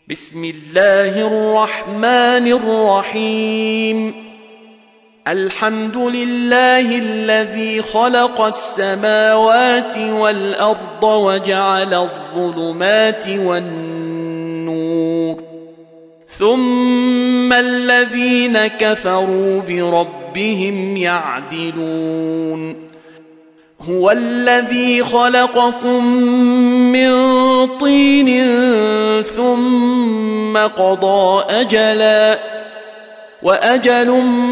بسم الله الرحمن الرحيم. الحمد لله الذي خلق السماوات والأرض وجعل الظلمات والنور، ثم الذين كفروا بربهم يعدلون. هو الذي خلقكم من طين ثم قضى أجلا، وأجل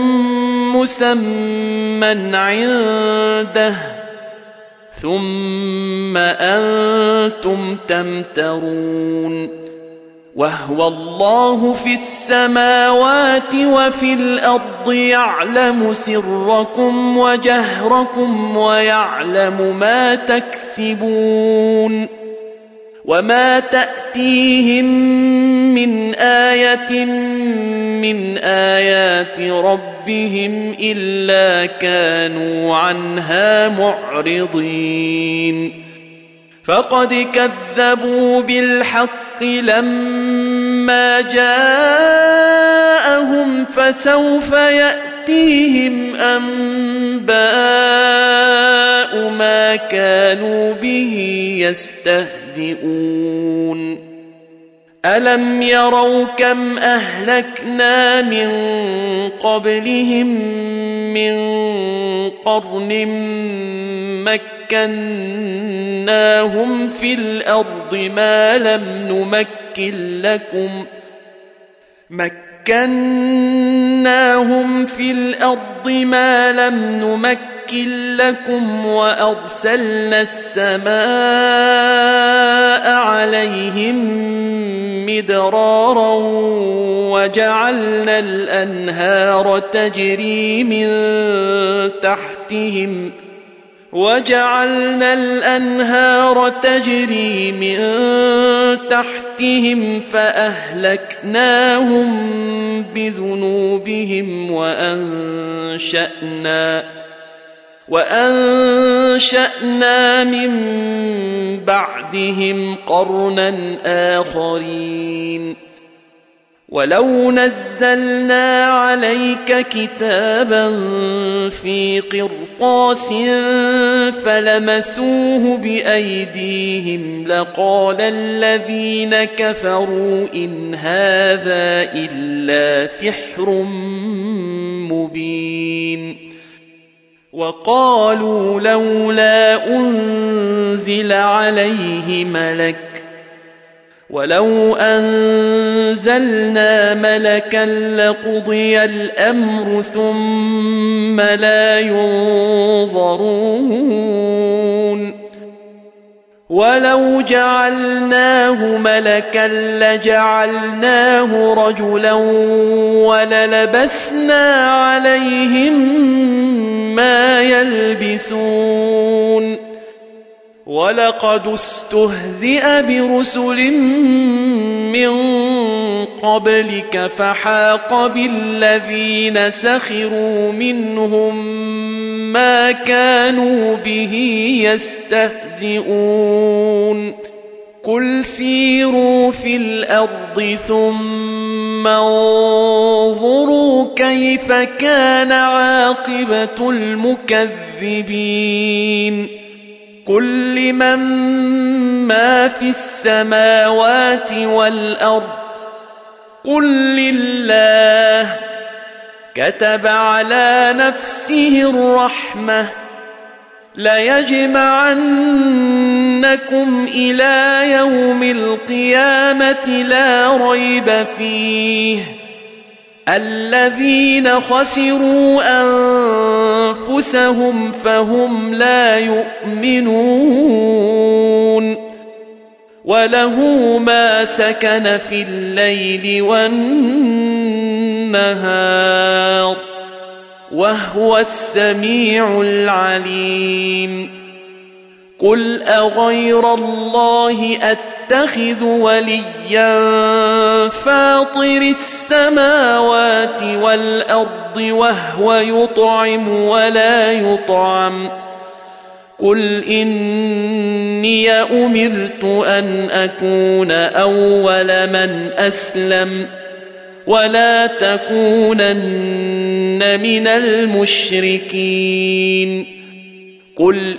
مسمى عنده، ثم أنتم تمترون. وهو الله في السماوات وفي الأرض يعلم سركم وجهركم ويعلم ما تكسبون. وما تأتيهم من آية من آيات ربهم إلا كانوا عنها معرضين. فقد كذبوا بالحق لما جاءهم، فسوف يأتيهم أنباء ما كانوا به يستهزئون. ألم يروا كم أهلكنا من قبلهم من قرن مكناهم في الأرض ما لم نمكن لكم وأرسلنا السماء عليهم مدرارا وجعلنا الأنهار تجري من تحتهم فأهلكناهم بذنوبهم وأنشأنا من بعدهم قرنا آخرين. ولو نزلنا عليك كتابا في قرطاس فلمسوه بأيديهم لقال الذين كفروا إن هذا إلا سحر مبين. وقالوا لولا أنزل عليه ملك، ولو أنزلنا ملكا لقضي الأمر ثم لا ينظرون. ولو جعلناه ملكا لجعلناه رجلا وللبسنا عليهم ما يلبسون. ولقد استهزئ برسل من قبلك فحاق بالذين سخروا منهم ما كانوا به يستهزئون. قل سيروا في الأرض ثم انظروا كيف كان عاقبة المكذبين. قل لمن ما في السماوات والأرض قل لله. كتب على نفسه الرحمة ليجمعنكم إلى يوم القيامة لا ريب فيه. الذين خسروا أنفسهم فهم لا يؤمنون. وله ما سكن في الليل والنهار وهو السميع العليم. قل أغير الله أتخذ وليا فاطر السماوات والأرض وهو يطعم ولا يطعم قل إني أمرت أن أكون أول من أسلم ولا تكونن من المشركين قل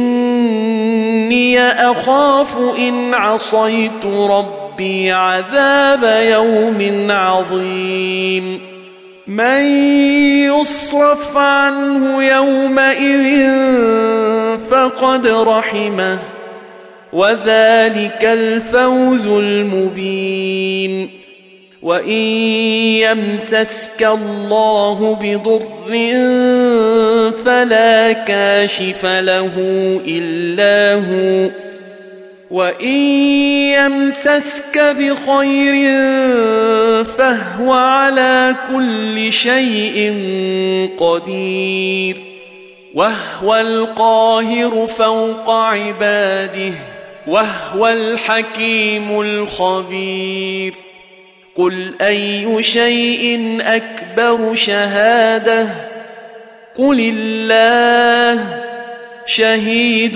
إني أخاف إن عصيت ربي عذاب يوم عظيم من يصرف عنه يومئذ فقد رحمه وذلك الفوز المبين وإن يمسسك الله بضر فلا كاشف له إلا هو وإن يمسسك بخير فهو على كل شيء قدير وهو القاهر فوق عباده وهو الحكيم الخبير قل أي شيء أكبر شهادة قل الله شهيد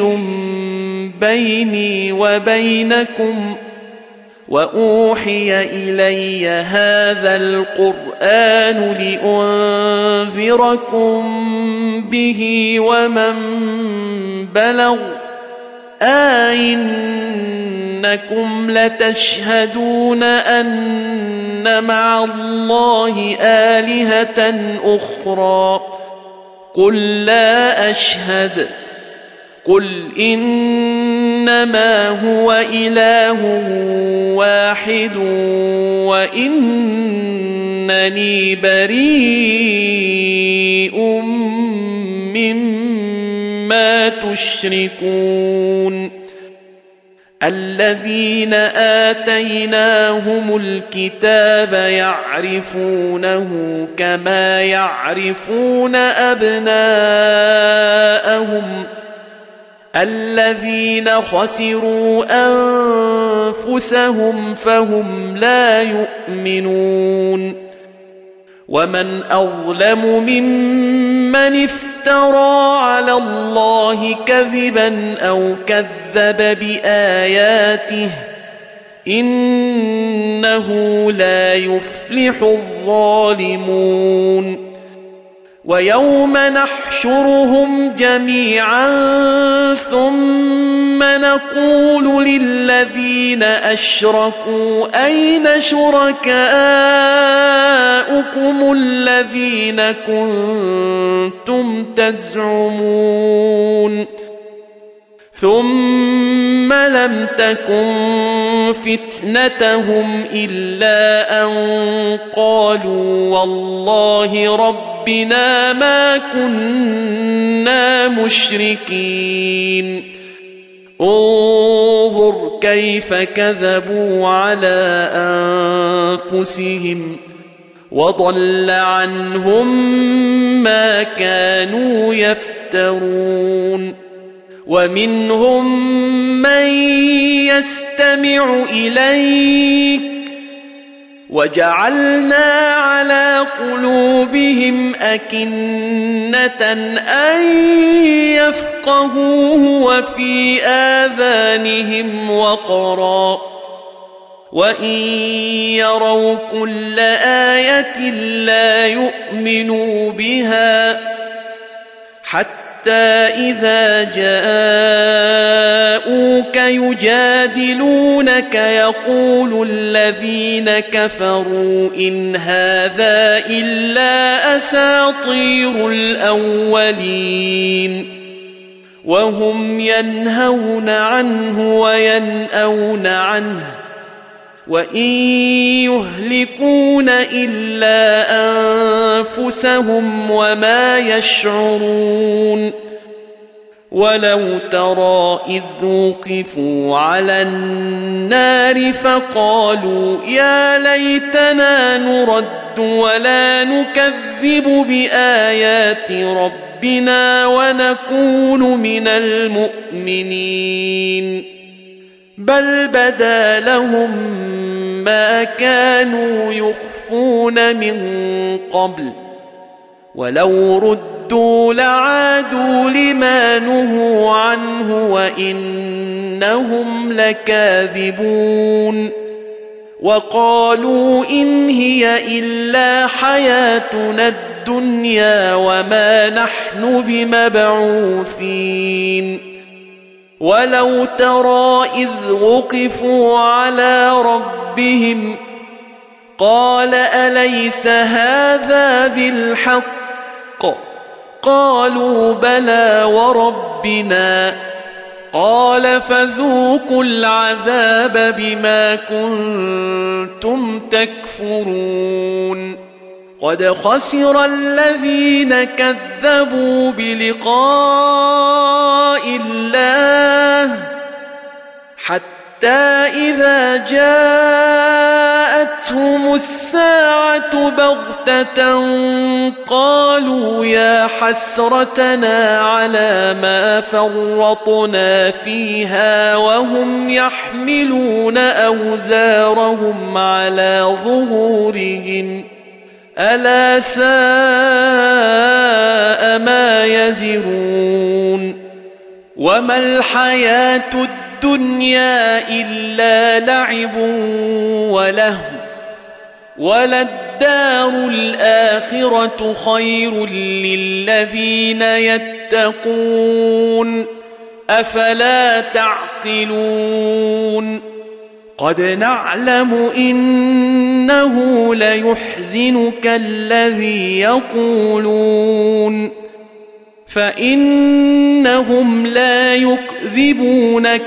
بيني وبينكم وأوحي إلي هذا القرآن لأنذركم به ومن بلغ أئنكم لتشهدون أن مع الله آلهة أخرى قل لا أشهد قل إنما هو إله واحد وإنني بريء مما تشركون الذين آتيناهم الكتاب يعرفونه كما يعرفون أبناءهم الذين خسروا أنفسهم فهم لا يؤمنون ومن أظلم ممن افترى على الله كذبا أو كذب بآياته إنه لا يفلح الظالمون ويوم نحشرهم جميعا ثم نقول للذين أشركوا أين شركاؤكم الذين كنتم تزعمون ثم لم تكن فتنتهم إلا أن قالوا والله ربنا ما كنا مشركين انظر كيف كذبوا على أنفسهم وضل عنهم ما كانوا يفترون ومنهم من يستمع إليك وجعلنا على قلوبهم أكنة أن يفقهوه وفي آذانهم وقرا وإن يروا كل آية لا يؤمنوا بها حتى إذا جاءوك يجادلونك يقول الذين كفروا إن هذا إلا أساطير الأولين وهم ينهون عنه وينأون عنه وإن يهلكون إلا أنفسهم وما يشعرون ولو ترى إذ وقفوا على النار فقالوا يا ليتنا نرد ولا نكذب بآيات ربنا ونكون من المؤمنين بل بدا لهم ما كانوا يخفون من قبل ولو ردوا ردوا لعادوا لما نهوا عنه وإنهم لكاذبون وقالوا إن هي إلا حياتنا الدنيا وما نحن بمبعوثين ولو ترى إذ وقفوا على ربهم قال أليس هذا بالحق قالوا بلى وربنا قال فذوقوا العذاب بما كنتم تكفرون قد خسر الذين كذبوا بلقاء الله حتى إذا جاءتهم الساعة بغتة قالوا يا حسرتنا على ما فرطنا فيها وهم يحملون أوزارهم على ظهورهم ألا ساء ما يزرون وما الحياة الدنيا إلا لعب ولهو وللدار الآخرة خير للذين يتقون أفلا تعقلون قد نعلم إنه ليحزنك الذي يقولون فإنهم لا يكذبونك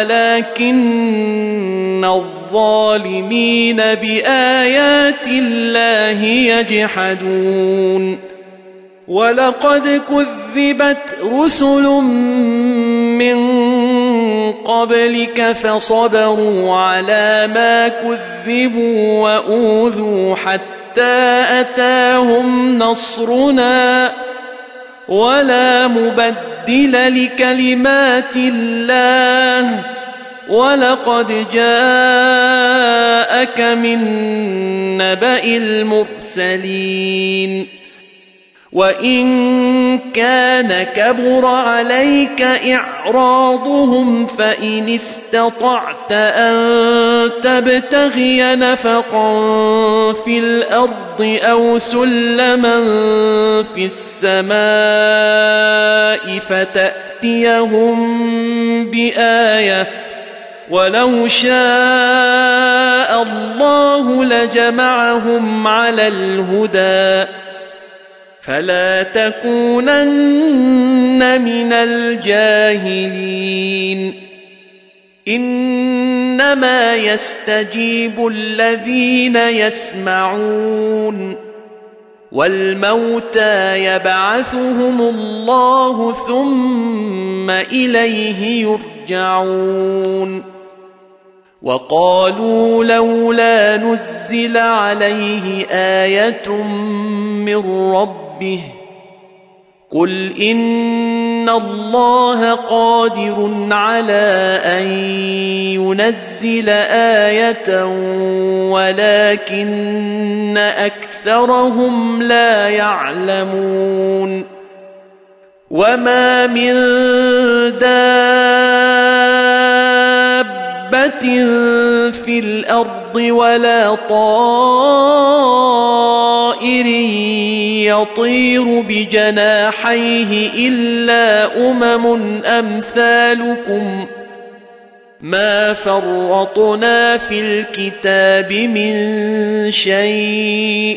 ولكن الظالمين بآيات الله يجحدون ولقد كذبت رسل من قبلك فصبروا على ما كذبوا وأوذوا حتى أتاهم نصرنا ولا مبدل لكلمات الله ولقد جاءك من نبأ المرسلين وإن كان كبر عليك إعراضهم فإن استطعت أن تبتغي نفقا في الأرض أو سلما في السماء فتأتيهم بآية ولو شاء الله لجمعهم على الهدى فلا تكونن من الجاهلين إنما يستجيب الذين يسمعون والموتى يبعثهم الله ثم إليه يرجعون وقالوا لولا نزل عليه آية من ربه قل إن الله قادر على أن ينزل آية ولكن أكثرهم لا يعلمون وما من في الأرض ولا طائر يطير بجناحيه إلا أمثالكم ما فرطنا في الكتاب من شيء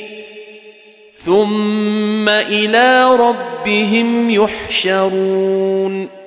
ثم إلى ربهم يحشرون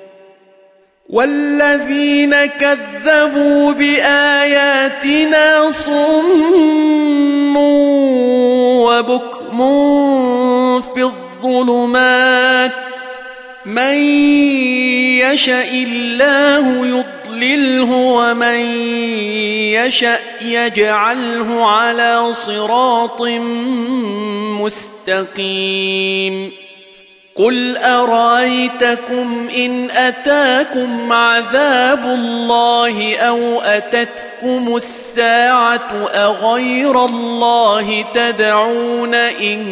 والذين كذبوا بآياتنا صم وبكم في الظلمات من يشاء الله يضلله ومن يشاء يجعله على صراط مستقيم قل أرأيتكم إن أتاكم عذاب الله أو أتتكم الساعة أغير الله تدعون إن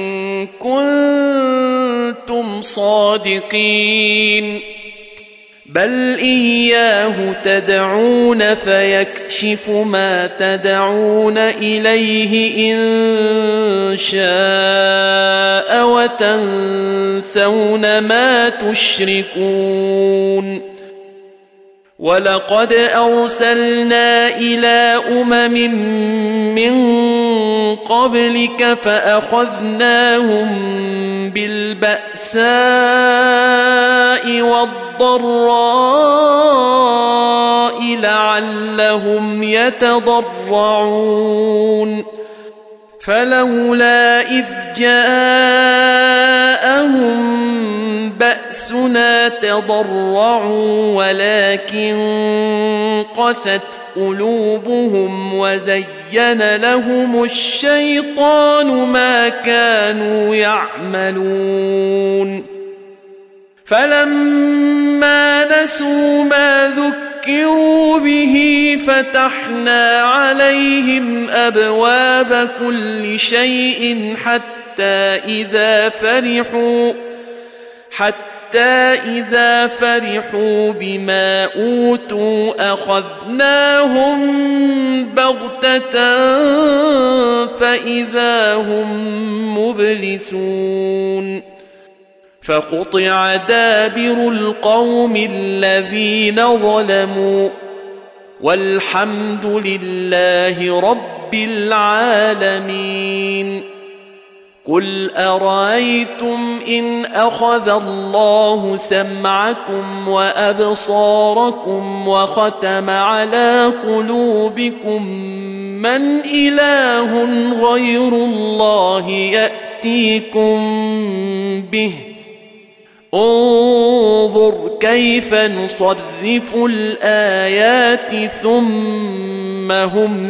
كنتم صادقين بل إياه تدعون فيكشف ما تدعون إليه إن شاء وتنسون ما تشركون ولقد أرسلنا إلى من قبلك فأخذناهم بالبأساء والضراء لعلهم يتضرعون فلولا إذ جاءهم بأسنا تضرعوا ولكن قست قلوبهم وزين لهم الشيطان ما كانوا يعملون فلما نسوا ما ذكروا به فتحنا عليهم أبواب كل شيء حتى إذا فرحوا بما أوتوا أخذناهم بغتة فإذا هم مبلسون فقطع دابر القوم الذين ظلموا والحمد لله رب العالمين قل أرأيتم إن أخذ الله سمعكم وأبصاركم وختم على قلوبكم من إله غير الله يأتيكم به انظر كيف نصرف الآيات ثم هم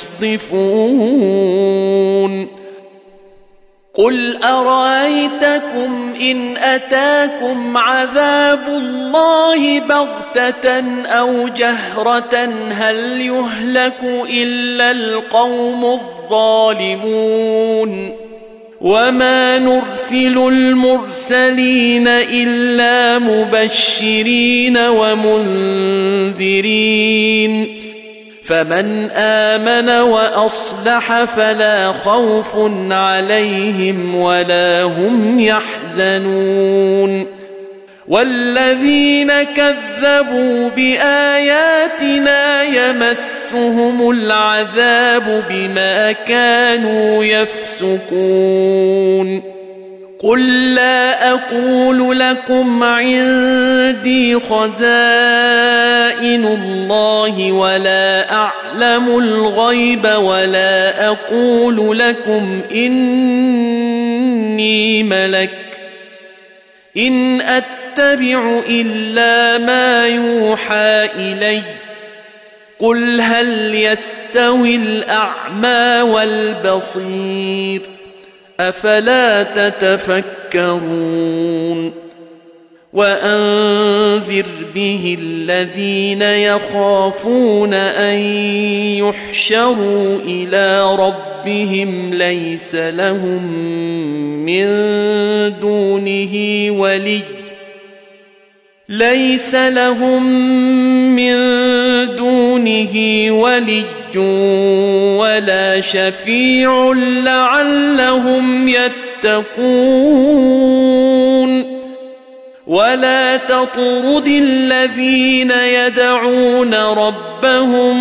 يصدفون قل أرأيتكم إن أتاكم عذاب الله بغتة أو جهرة هل يهلك إلا القوم الظالمون وما نرسل المرسلين إلا مبشرين ومنذرين فمن آمن وأصلح فلا خوف عليهم ولا هم يحزنون والذين كذبوا بآياتنا يمسهم العذاب بما كانوا يفسقون قل لا أقول لكم عندي خزائن الله ولا أعلم الغيب ولا أقول لكم إني ملك إن أتبع إلا ما يوحى إلي قل هل يستوي الأعمى والبصير أفلا تتفكرون وأنذر به الذين يخافون أن يحشروا إلى ربهم ليس لهم من دونه ولي ولا شفيع لعلهم يتقون ولا تطرد الذين يدعون ربهم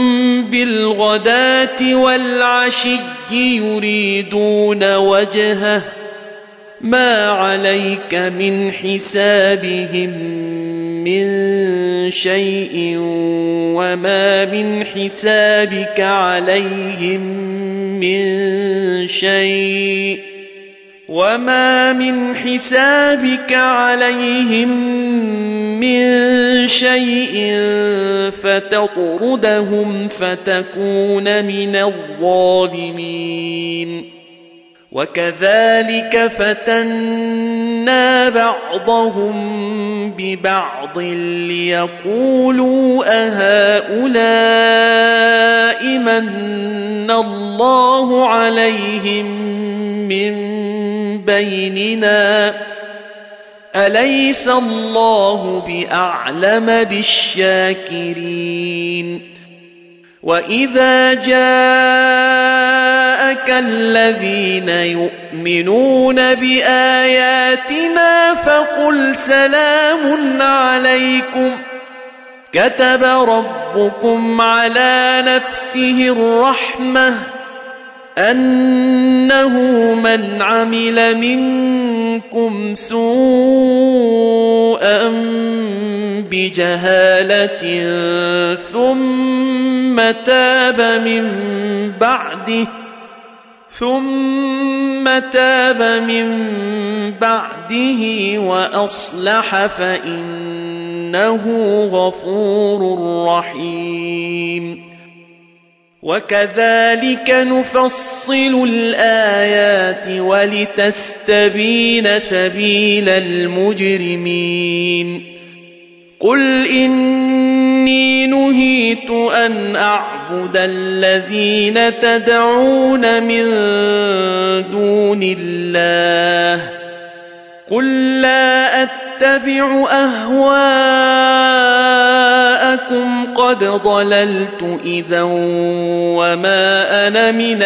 بالغداة والعشي يريدون وجهه ما عليك من حسابهم من شيء وما من حسابك عليهم من شيء فتطردهم فتكون من الظالمين وكذلك فتنا بعضهم ببعض ليقولوا أهؤلاء من الله عليهم من بيننا أليس الله بأعلم بالشاكرين وإذا جاءك الذين يؤمنون بآياتنا فقل سلام عليكم كتب ربكم على نفسه الرحمة أنه من عمل منكم سوءا بجهالة ثم تاب من بعده وأصلح فإنه غفور رحيم وكذلك نفصل الآيات ولتستبين سبيل المجرمين قل إني نهيت أن أعبد الذين تدعون من دون الله قل لا أتبع أهواءكم قد ضللت إذا وما أنا من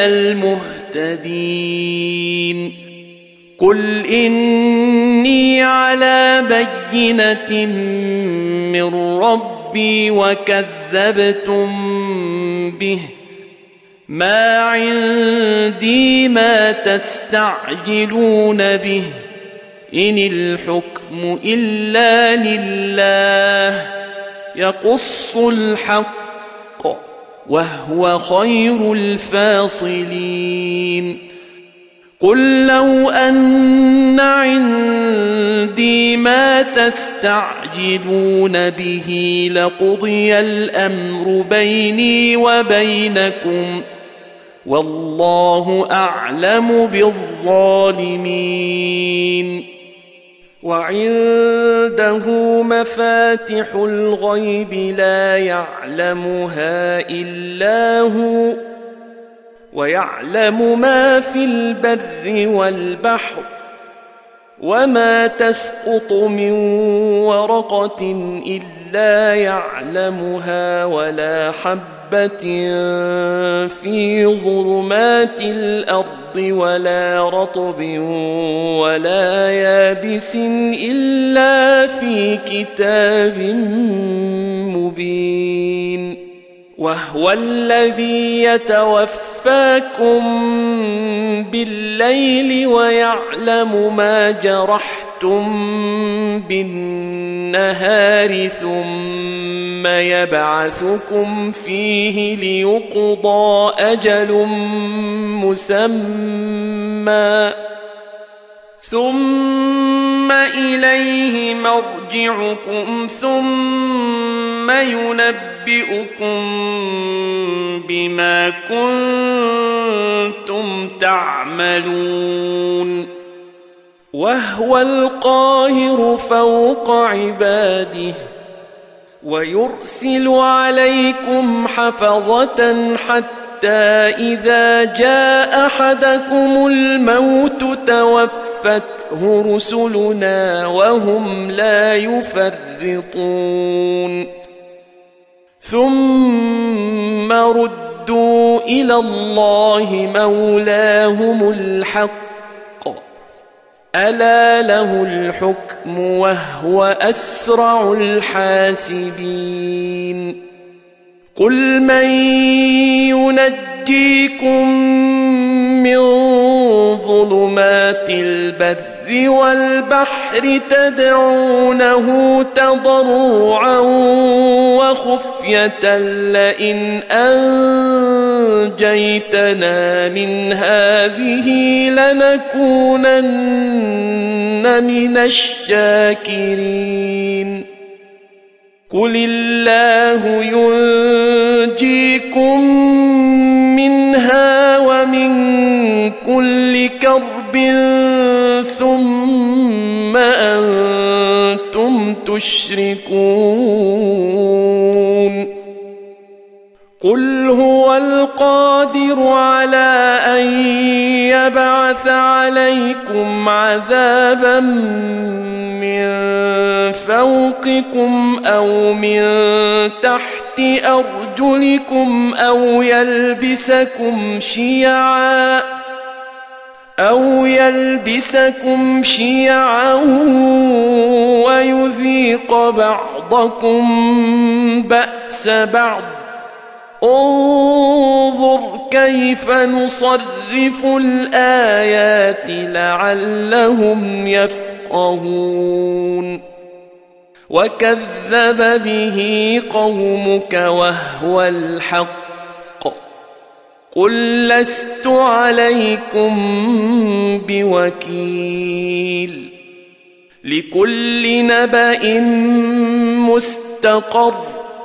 المهتدين قل إني على بينة من ربي وكذبتم به ما عندي ما تستعجلون به إن الحكم إلا لله يقص الحق وهو خير الفاصلين قل لو أن عندي ما تستعجلون به لقضي الأمر بيني وبينكم والله أعلم بالظالمين وعنده مفاتح الغيب لا يعلمها إلا هو ويعلم ما في البر والبحر وما تسقط من ورقة إلا يعلمها ولا حبة في ظلمات الأرض ولا رطب ولا يابس إلا في كتاب مبين وهو الذي يتوفاكم بالليل ويعلم ما جرحتم بالنهار ثم يبعثكم فيه ليقضى أجل مسمى ثم إليه مرجعكم ثم ينبئكم بما كنتم تعملون وهو القاهر فوق عباده ويرسل عليكم حفظة حتى إذا جاء أحدكم الموت توفته رسلنا وهم لا يفرطون ثم ردوا إلى الله مولاهم الحق ألا له الحكم وهو أسرع الحاسبين قل من ينجيكم من ظلمات البر والبحر تدعونه تضرعا وخفية لئن أنجيتنا من هذه لنكونن من الشاكرين قل الله ينجيكم منها ومن كل كرب ثم أنتم تشركون قل هو القادر على أن يبعث عليكم عذابا من فوقكم أو من تحت أرجلكم أو يلبسكم شيعا ويذيق بعضكم بأس بعض انظر كيف نصرف الآيات لعلهم يفقهون وكذب به قومك وهو الحق قل لست عليكم بوكيل لكل نبأ مستقر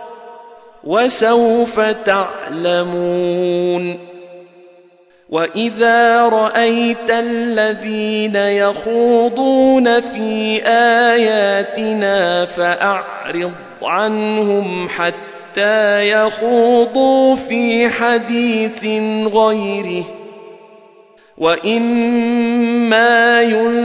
وسوف تعلمون وإذا رأيت الذين يخوضون في آياتنا فأعرض عنهم حتى يخوضوا في حديث غيره وإما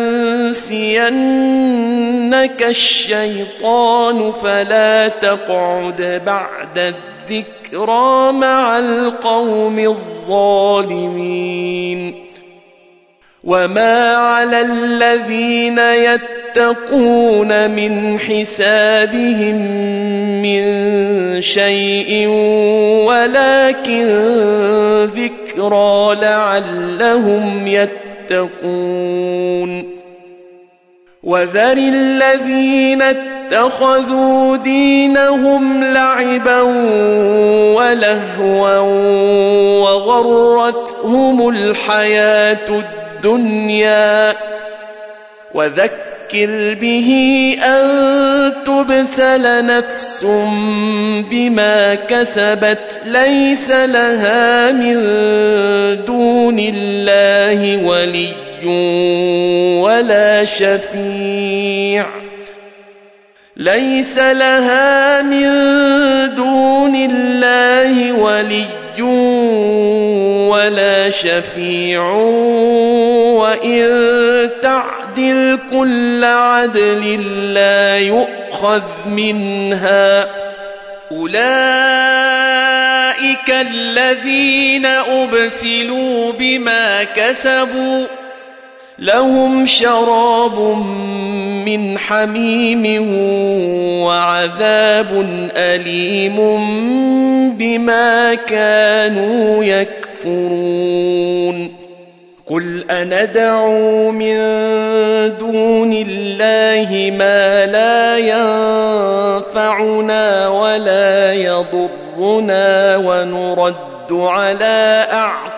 ينسينك الشيطان فلا تقعد بعد الذكرى مع القوم الظالمين وما على الذين يتقون من حسابهم من شيء ولكن ذكرى لعلهم يتقون وذر الذين اتخذوا دينهم لعبا ولهوا وغرتهم الحياة الدنيا وذكر به أن تبسل نفس بما كسبت ليس لها من دون الله ولي ولا شفيع ليس لها من دون الله ولي ولا شفيع وإن تعدل كل عدل لا يؤخذ منها أولئك الذين أبسلوا بما كسبوا لهم شراب من حميم وعذاب أليم بما كانوا يكفرون قل أندعو من دون الله ما لا ينفعنا ولا يضرنا ونرد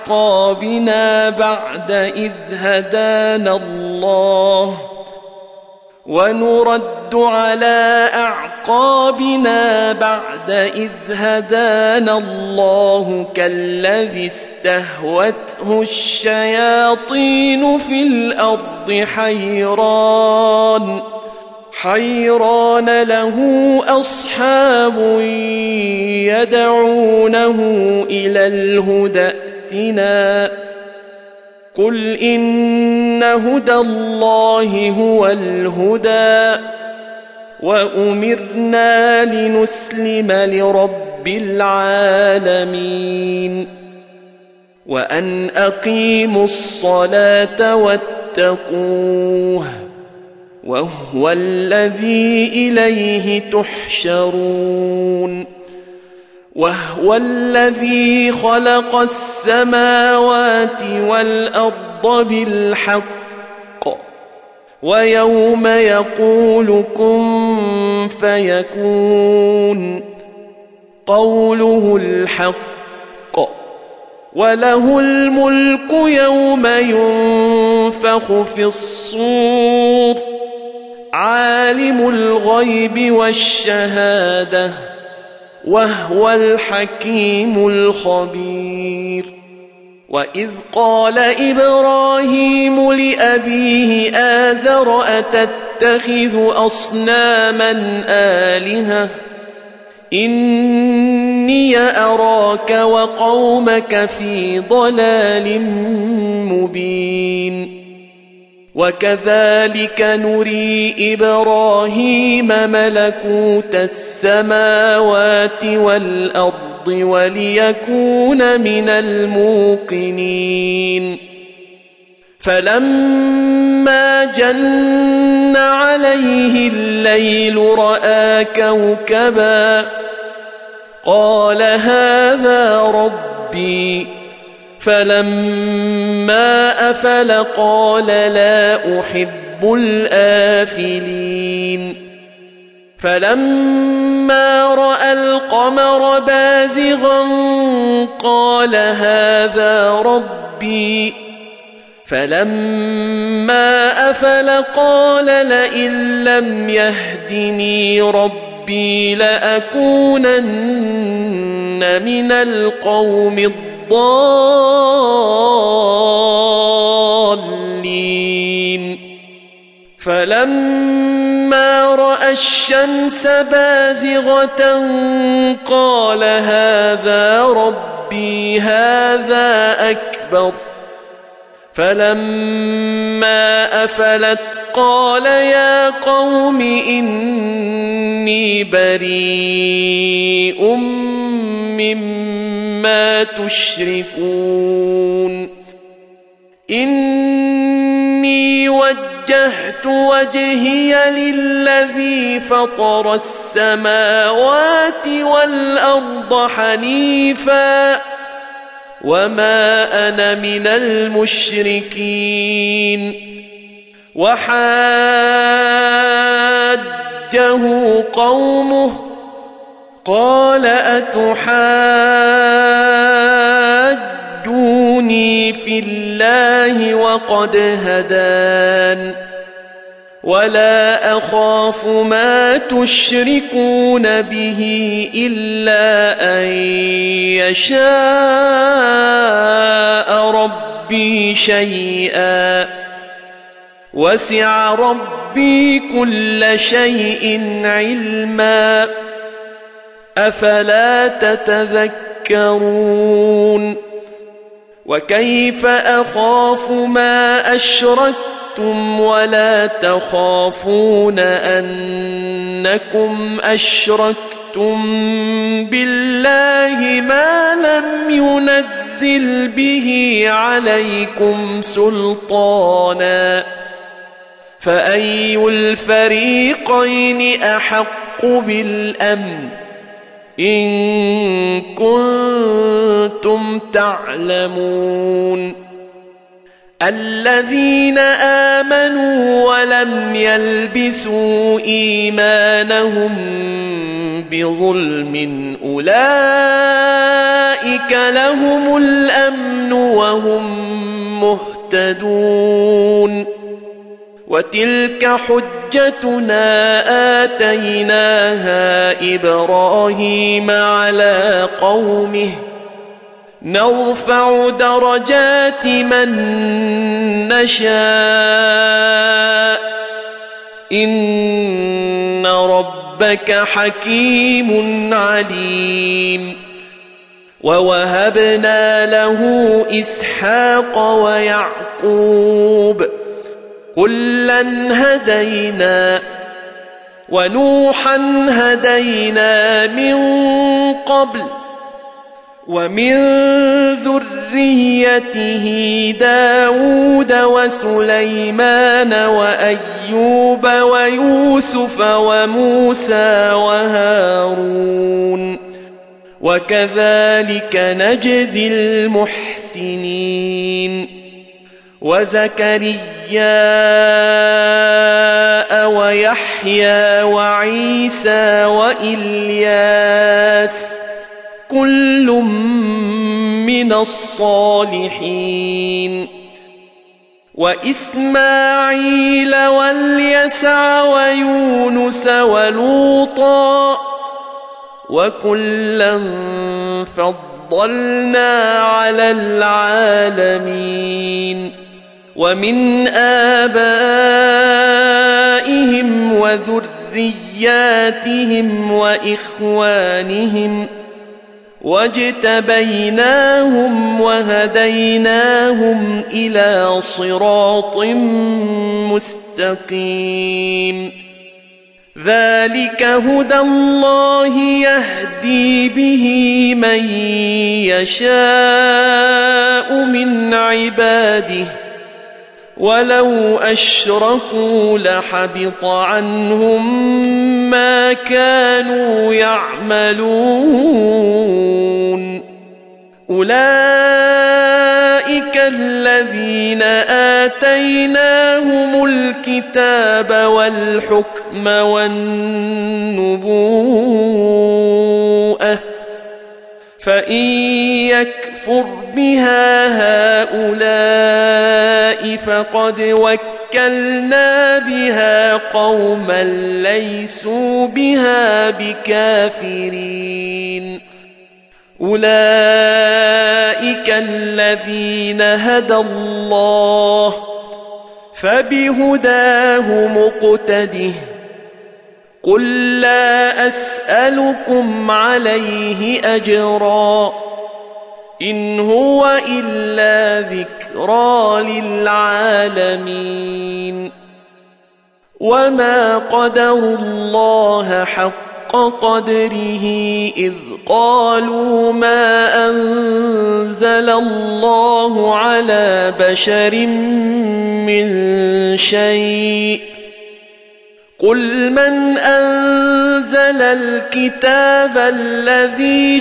على أعقابنا بعد إذ هدانا الله كالذي استهوته الشياطين في الأرض حيران له أصحاب يدعونه إلى الهدى ائتنا قل إن هدى الله هو الهدى وأمرنا لنسلم لرب العالمين وأن أقيموا الصلاة واتقوه وهو الذي إليه تحشرون وهو الذي خلق السماوات والأرض بالحق ويوم يقول كن فيكون قوله الحق وله الملك يوم ينفخ في الصور عالم الغيب والشهادة وهو الحكيم الخبير وإذ قال إبراهيم لأبيه آزر أتتخذ أصناما آلهة إني أراك وقومك في ضلال مبين وكذلك نري إبراهيم ملكوت السماوات والأرض وليكون من الموقنين فلما جن عليه الليل رأى كوكبا قال هذا ربي فلما أفل قال لا أحب الآفلين فلما رأى القمر بازغا قال هذا ربي فلما أفل قال لئن لم يهدني ربي لأكونن من القوم الضالين فلما رأى الشمس بازغة قال هذا ربي هذا أكبر فلما أفلت قال يا قوم إني بريء مما تشركون إني وجهت وجهي للذي فطر السماوات والأرض حنيفا وما أنا من المشركين وحاجه قومه قال أتحاجوني في الله وقد هدان ولا أخاف ما تشركون به إلا أن يشاء ربي شيئا وسع ربي كل شيء علما أفلا تتذكرون وكيف أخاف ما أشركتم ولا تخافون أنكم أشركتم بالله ما لم ينزل به عليكم سلطانا فأي الفريقين أحق بالأمن إن كنتم تعلمون الذين آمنوا ولم يلبسوا إيمانهم بظلم أولئك لهم الأمن وهم مهتدون وتلك حجتنا آتيناها إبراهيم على قومه نرفع درجات من نشاء إن ربك حكيم عليم ووهبنا له إسحاق ويعقوب كلا هدينا ونوحا هدينا من قبل ومن ذريته داود وسليمان وأيوب ويوسف وموسى وهارون وكذلك نجزي المحسنين وزكريا ويحيى وعيسى وإلياس كل من الصالحين وإسماعيل واليسع ويونس ولوطا وكلا فضلنا فضلنا على العالمين ومن آبائهم وذرياتهم وإخوانهم واجتبيناهم وهديناهم إلى صراط مستقيم ذلك هدى الله يهدي به من يشاء من عباده ولو أشركوا لحبط عنهم ما كانوا يعملون أولئك الذين آتيناهم الكتاب والحكم والنبوءة فإن يكفر بها هؤلاء فقد وكلنا بها قوما ليسوا بها بكافرين أولئك الذين هدى الله فبهداه مقتده قل لا أسألكم عليه أجرا إن هو إلا ذكرى للعالمين وما قدروا الله حق قدره إذ قالوا ما أنزل الله على بشر من شيء قل من أنزل الكتاب الذي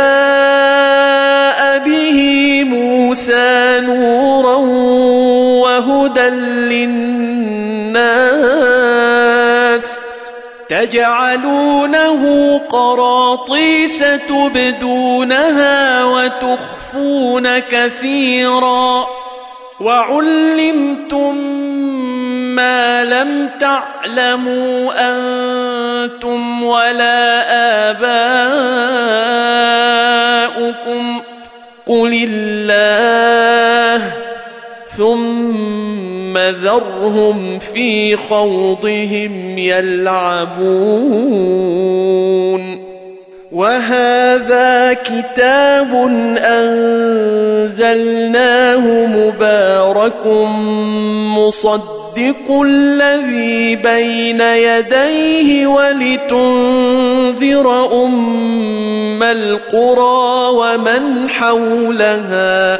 جاء به موسى نورا وهدى للناس تجعلونه قراطيس تبدونها وتخفون كثيرا وعلمتم ما لم تعلموا أنتم ولا آباؤكم قل الله ثم ذرهم في خوضهم يلعبون وهذا كتاب أنزلناه مبارك مصدق الذي بين يديه ولتنذر أم القرى ومن حولها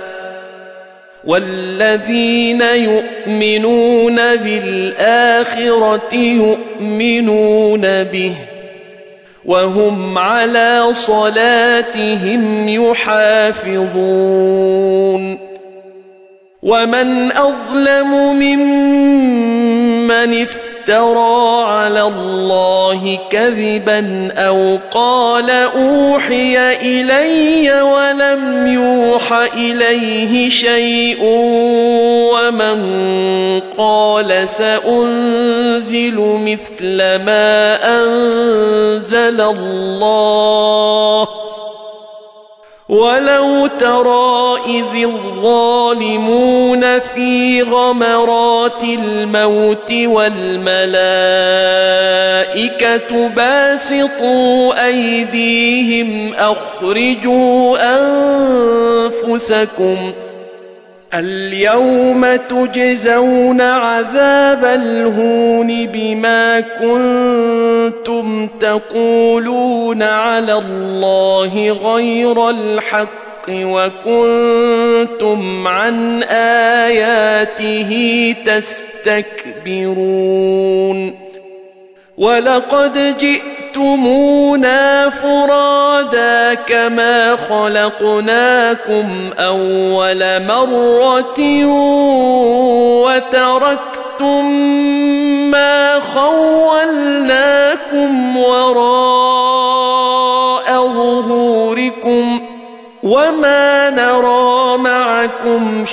والذين يؤمنون بالآخرة يؤمنون به وهم على صلاتهم يحافظون ومن أظلم ممن افترى على الله كذبا أو قال أوحي إلي ولم يوح إليه شيء ومن قال سأنزل مثل ما أنزل الله ولو ترى إذ الظالمون في غمرات الموت والملائكة باسطوا أيديهم أخرجوا أنفسكم اليوم تجزون عذاب الهون بما كنتم تقولون على الله غير الحق وكنتم عن آياته تستكبرون ولقد جئتمونا فرادا كما خلقناكم أول مرة وتركتم ما خولناكم وراء ظهوركم وما نرى معكم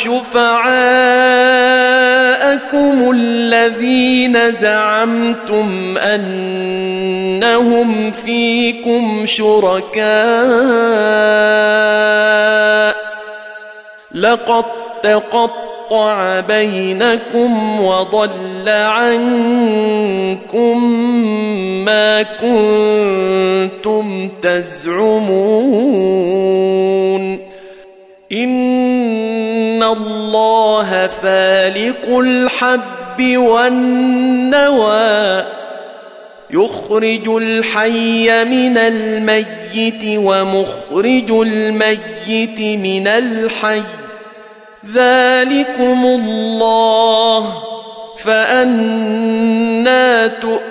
شفعاءكم الذين زعمتم أنهم فيكم شركاء لقد تقطع بينكم وضل عنكم ما كنتم تزعمون إن الله فالق الحب والنوى يخرج الحي من الميت ومخرج الميت من الحي ذلكم الله فأنى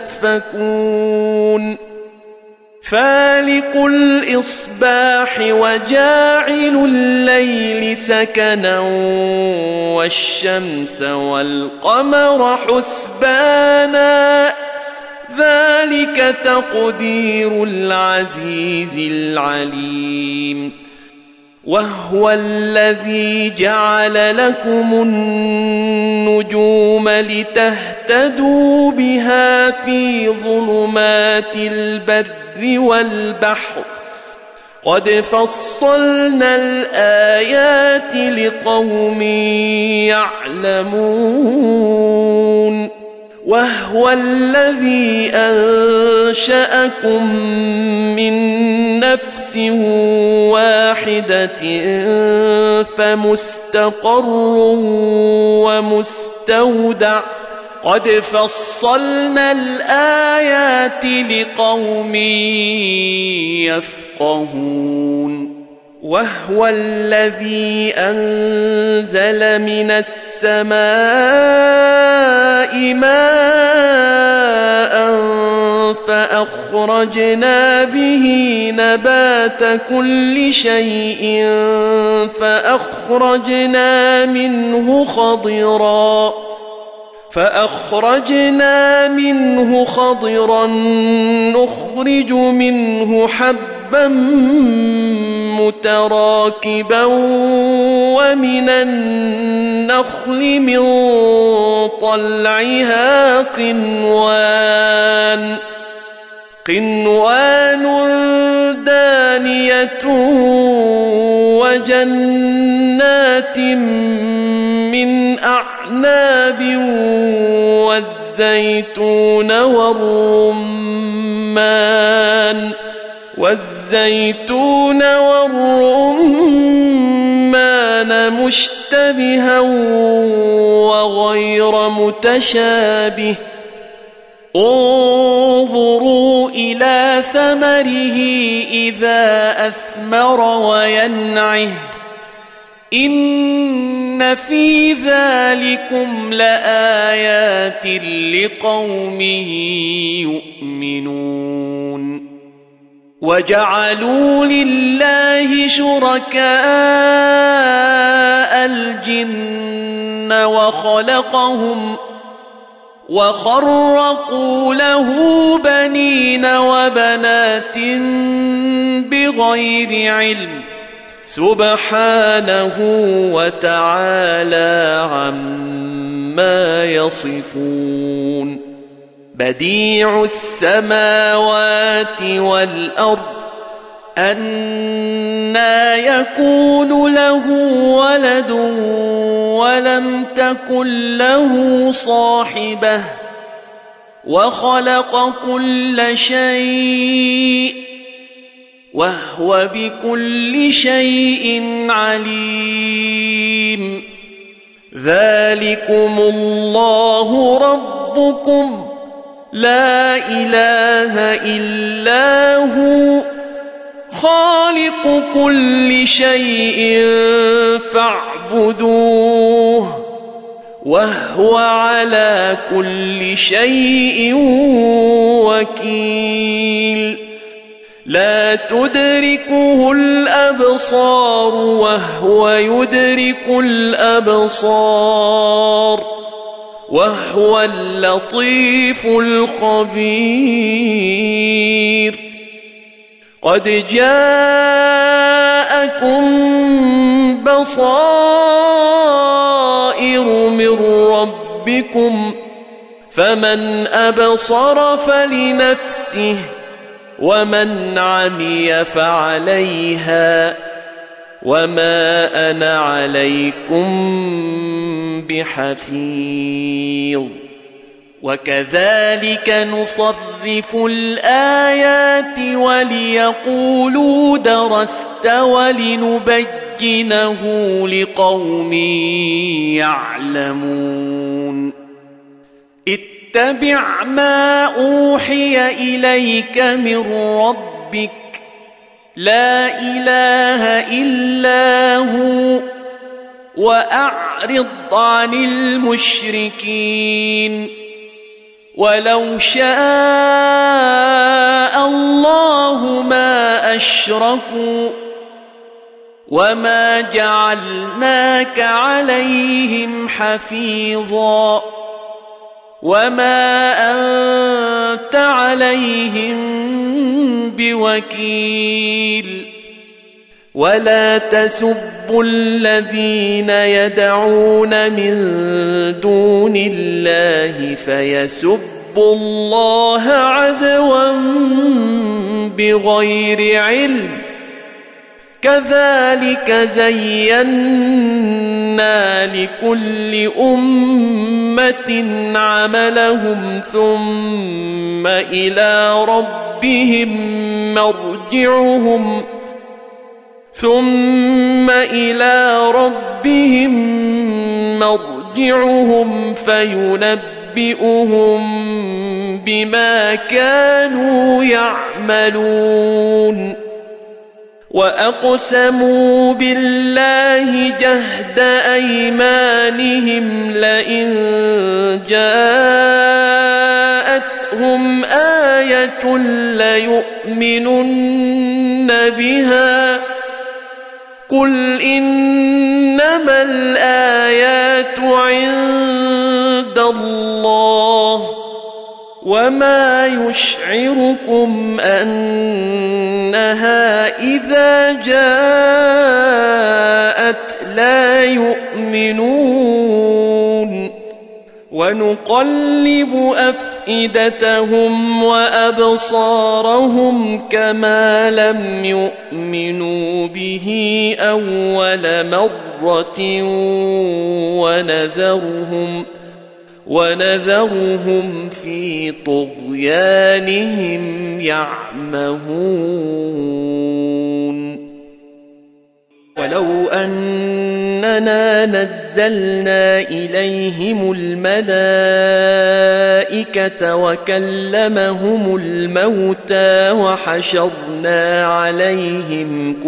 تؤفكون فالق الإصباح وجاعل الليل سكنا والشمس والقمر حسبانا ذلك تقدير العزيز العليم وهو الذي جعل لكم النجوم لتهتدوا بها في ظلمات البر والبحر قد فصلنا الآيات لقوم يعلمون وهو الذي أنشأكم من نفس واحدة فمستقر ومستودع قد فصلنا الآيات لقوم يفقهون وهو الذي أنزل من السماء ماء فأخرجنا به نبات كل شيء فأخرجنا منه خضرا نخرج منه حبا متراكبا ومن النخل من طلعها قنوان دانية وجنات من أعناب والزيتون والرمان مشتبها وغير متشابه انظروا إلى ثمره إذا أثمر وينعه إن في ذلكم لآيات لقوم يؤمنون وجعلوا لله شركاء الجن وخرقوا له بنين وبنات بغير علم سبحانه وتعالى عما يصفون بديع السماوات والأرض أنى يكون له ولد ولم تكن له صاحبة وخلق كل شيء وهو بكل شيء عليم ذلكم الله ربكم لا إله إلا هو خالق كل شيء فاعبدوه وهو على كل شيء وكيل لا تدركه الأبصار وهو يدرك الأبصار وهو اللطيف الخبير قد جاءكم جاءكم بصائر من ربكم فمن أبصر فلنفسه ومن عمي فعليها وما أنا عليكم بحفيظ وكذلك نصرف الآيات وليقولوا درست ولنبينه لقوم يعلمون اتبع ما أوحي إليك من ربك لا إله إلا هو وأعرض عن المشركين ولو شاء الله ما أشركوا وما جعلناك عليهم حفيظا وما أنت عليهم بوكيل ولا تسبوا الذين يدعون من دون الله فيسبوا الله عدوا بغير علم كذلك زينا لكل أمة عملهم ثم إلى ربهم مرجعهم فينبئهم بما كانوا يعملون وأقسموا بالله جهد أيمانهم لئن جاءتهم آية ليؤمنن بها قل إنما الآيات عند الله وما يشعركم أنها إذا جاءت لا يؤمنون ونقلب أفئدتهم وأبصارهم كما لم يؤمنوا به أول مرة ونذرهم في طغيانهم يعمهون ولو أننا نزلنا إليهم الملائكة وكلمهم الموتى وحشرنا عليهم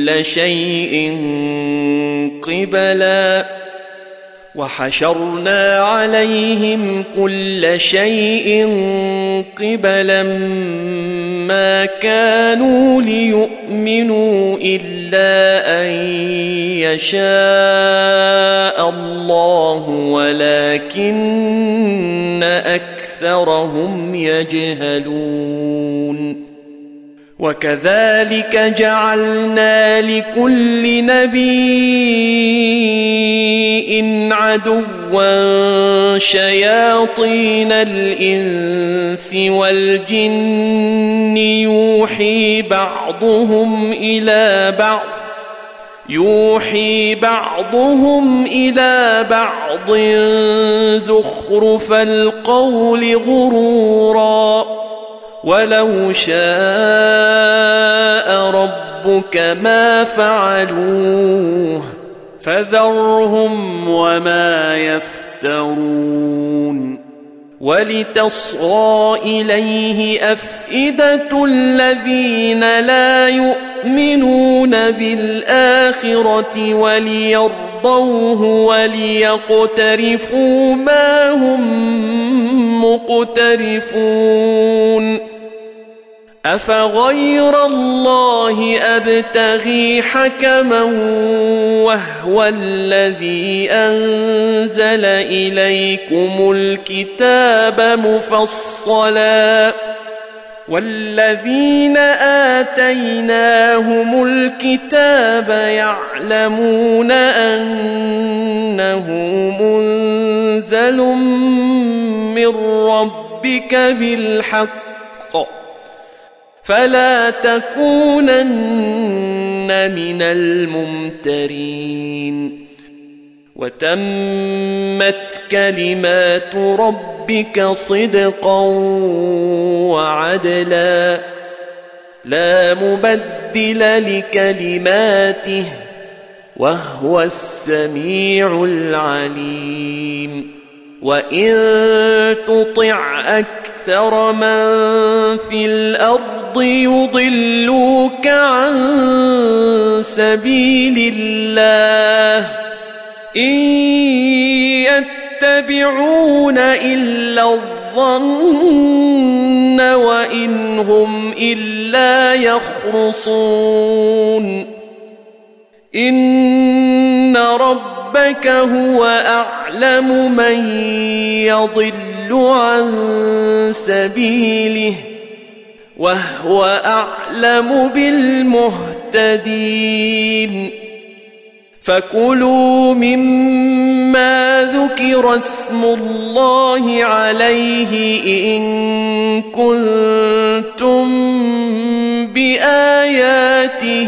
كل شيء قبلا ما كانوا ليؤمنوا إلا أن يشاء الله ولكن أكثرهم يجهلون وكذلك جعلنا لكل نبي عدوا شياطين الإنس والجن يوحي بعضهم إلى بعض زخرف القول غرورا ولو شاء ربك ما فعلوه فذرهم وما يفترون ولتصغى إليه أفئدة الذين لا يؤمنون بالآخرة وليرضوه وليقترفوا ما هم مقترفون أفغير الله أبتغي حكما وهو الذي أنزل إليكم الكتاب مفصلا والذين آتيناهم الكتاب يعلمون أنه منزل من ربك بالحق فلا تكونن من الممترين وتمت كلمات ربك صدقا وعدلا لا مبدل لكلماته وهو السميع العليم وإن تطع أكثر من في الأرض يضلوك عن سبيل الله إن يتبعون إلا الظن وإن هم إلا يخرصون إن ربك هو أعلم من يضل عن سبيله وهو أعلم بالمهتدين فكلوا مما ذكر اسم الله عليه إن كنتم بآياته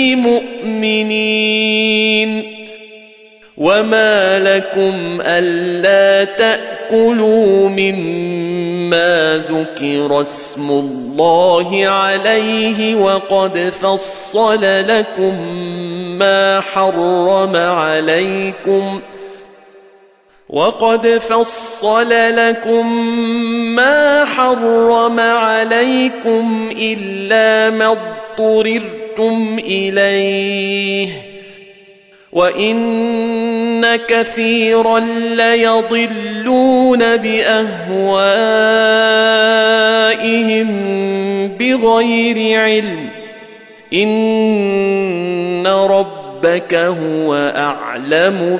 مؤمنين وما لكم ألا تأكلوا مما ذكر اسم الله عليه وقد فصل لكم ما حرم عليكم إلا ما اضطررتم إليه وإن كثيرا ليضلون بأهوائهم بغير علم إن ربك هو أعلم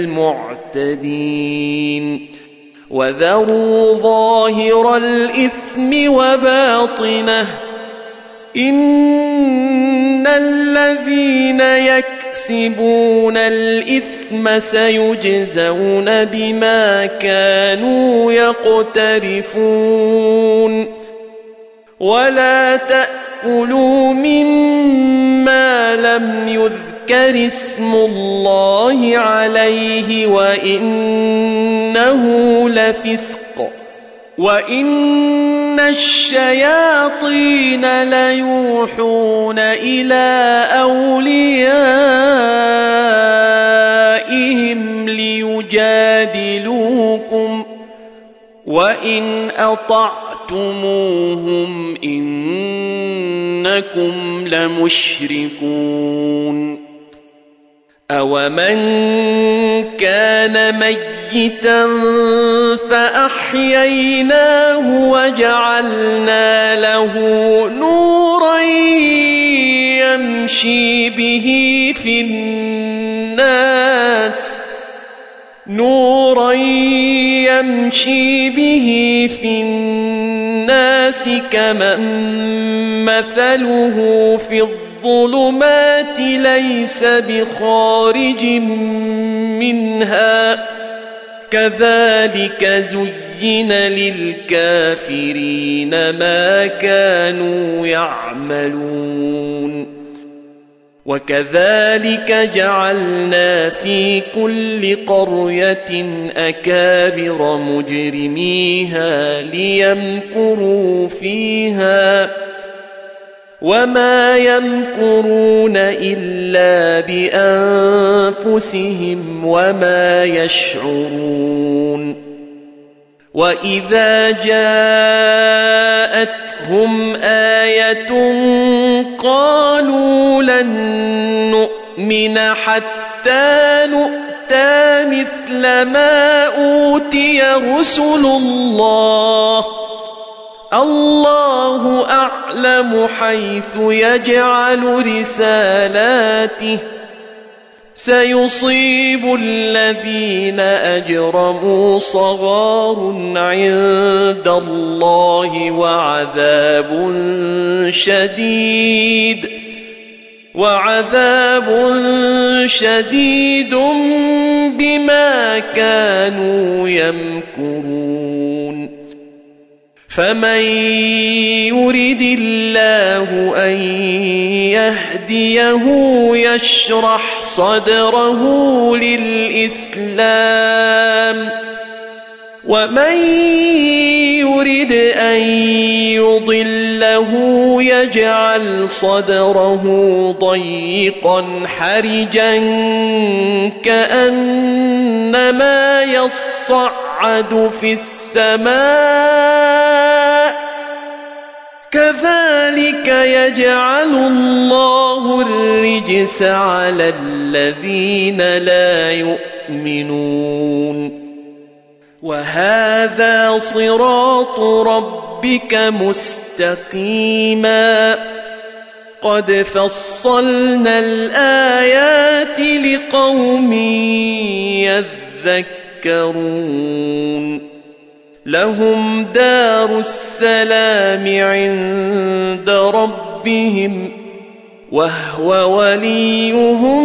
بالمعتدين وذروا ظاهر الإثم وباطنه إن الذين يكسبون الإثم سيجزون بما كانوا يقترفون ولا تأكلوا مما لم يذكر اسم الله عليه وإنه لفسق وإن الشياطين ليوحون إلى أوليائهم ليجادلوكم وإن أطعتموهم إنكم لمشركون أومن كان ميتا فأحييناه وجعلنا له نورا يمشي به في الناس كمن مثله في الظلمات ليس بخارج منها كذلك زين للكافرين ما كانوا يعملون وكذلك جعلنا في كل قرية أكابر مجرميها ليمكروا فيها وما يمكرون إلا بأنفسهم وما يشعرون وإذا جاءتهم آية قالوا لن نؤمن حتى نؤتى مثل ما أوتي رسل الله الله أعلم حيث يجعل رسالاته سيصيب الذين أجرموا صغار عند الله وعذاب شديد بما كانوا يمكرون فمن يرد الله أن يهديه يشرح صدره للإسلام ومن يرد أن يضله يجعل صدره ضيقا حرجا كأنما يصعد في السماء كذلك يجعل الله الرجس على الذين لا يؤمنون وهذا صراط ربك مستقيما قد فصلنا الآيات لقوم يذكرون لهم دار السلام عند ربهم وهو وليهم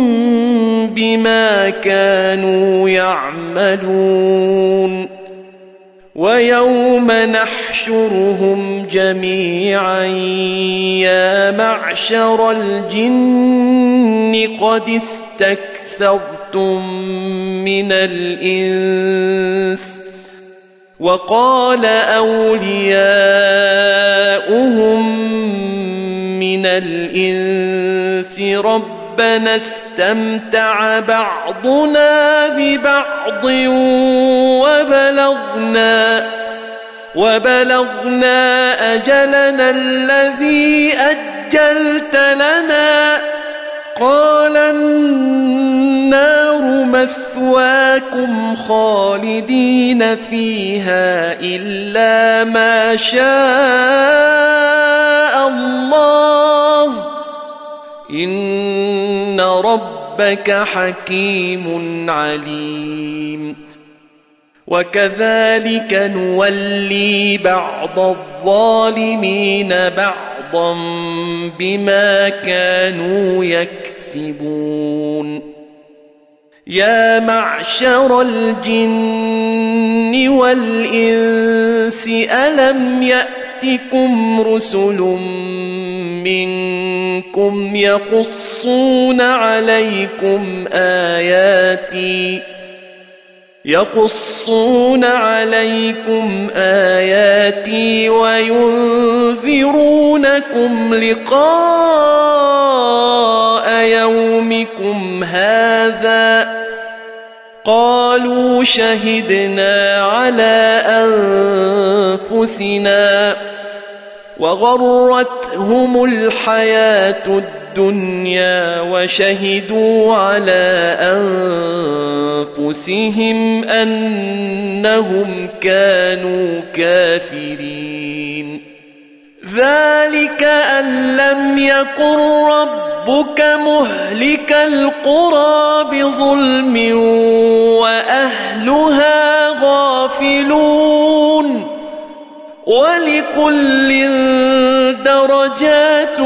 بما كانوا يعملون ويوم نحشرهم جميعا يا معشر الجن قد استكثرتم من الإنس وقال أولياؤهم من الإنس ربنا استمتع بعضنا ببعض وبلغنا أجلنا الذي أجلت لنا قال النار مثواكم خالدين فيها إلا ما شاء الله إن ربك حكيم عليم وكذلك نولي بعض الظالمين بعضا بما كانوا يكسبون يا معشر الجن والإنس ألم يأتكم رسل منكم يقصون عليكم آياتي وينذرونكم لقاء يومكم هذا قالوا شهدنا على أنفسنا وغرتهم الحياة الدنيا وشهدوا على أنفسهم أنهم كانوا كافرين ذلك أن لم يكن ربك مهلك القرى بظلم وأهلها غافلون ولكل درجات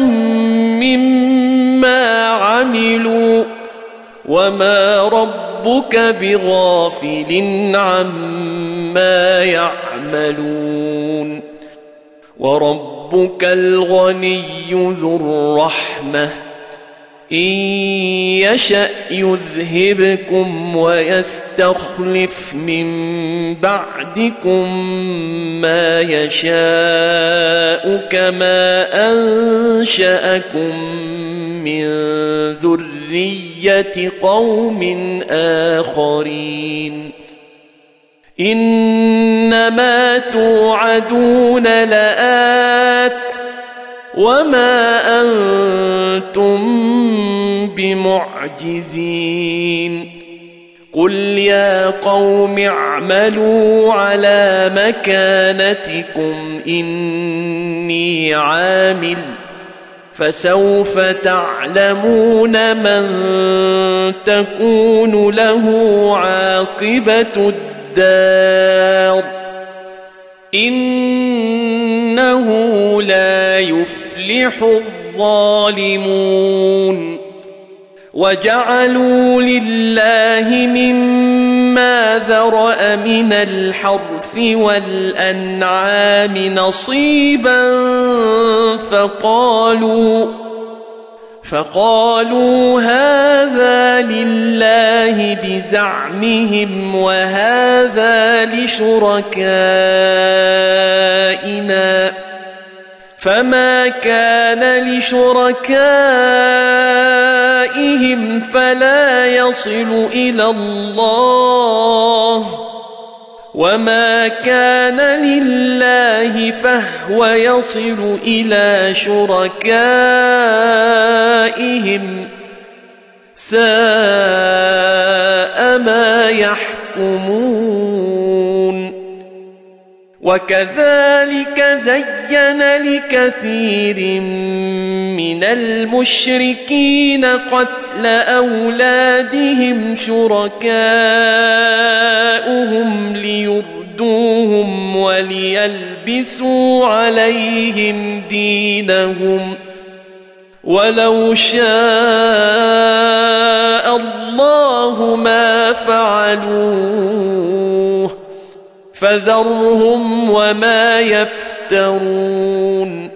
مما عملوا وما ربك بغافل عما يعملون وربك الغني ذو الرحمة إن يشأ يذهبكم ويستخلف من بعدكم ما يشاء كما أنشأكم من ذرية قوم آخرين إنما توعدون لآت وما أنتم بمعجزين قل يا قوم اعملوا على مكانتكم إني عامل فسوف تعلمون من تكون له عاقبة الدار إنه لا يفلح الظالمون وجعلوا لله مما ذرأ من الحرث والأنعام نصيبا فقالوا هذا لله بزعمهم وهذا لشركائنا فما كان لشركائهم فلا يصل إلى الله وما كان لله فهو يصل إلى شركائهم ساء ما يحكمون وكذلك زين لكثير من المشركين قتل أولادهم شركاؤهم ليردوهم وليلبسوا عليهم دينهم ولو شاء الله ما فعلوه فذرهم وما يفترون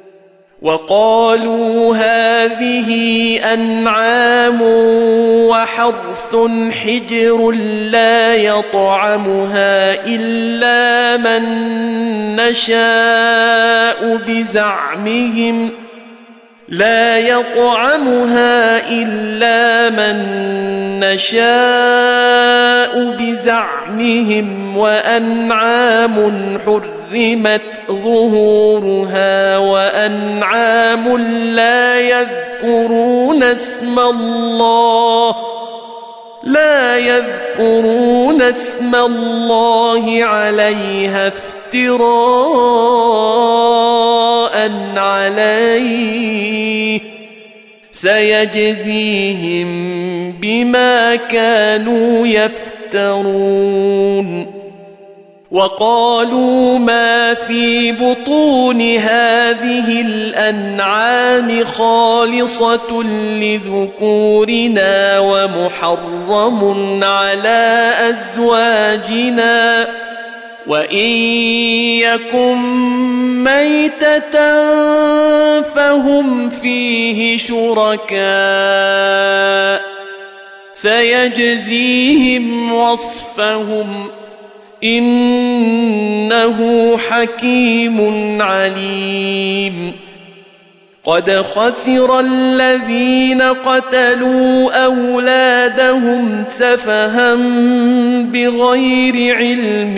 وقالوا هذه أنعام وحرث حجر لا يطعمها إلا من نشاء بزعمهم وأنعام حرمت ظهورها وأنعام لا يذكرون اسم الله عليها افتراء عليه سيجزيهم بما كانوا يفترون وقالوا ما في بطون هذه الأنعام خالصة لذكورنا ومحرم على أزواجنا وإن يكن ميتة فهم فيه شركاء سيجزيهم وصفهم إنه حكيم عليم قد خسر الذين قتلوا أولادهم سفها بغير علم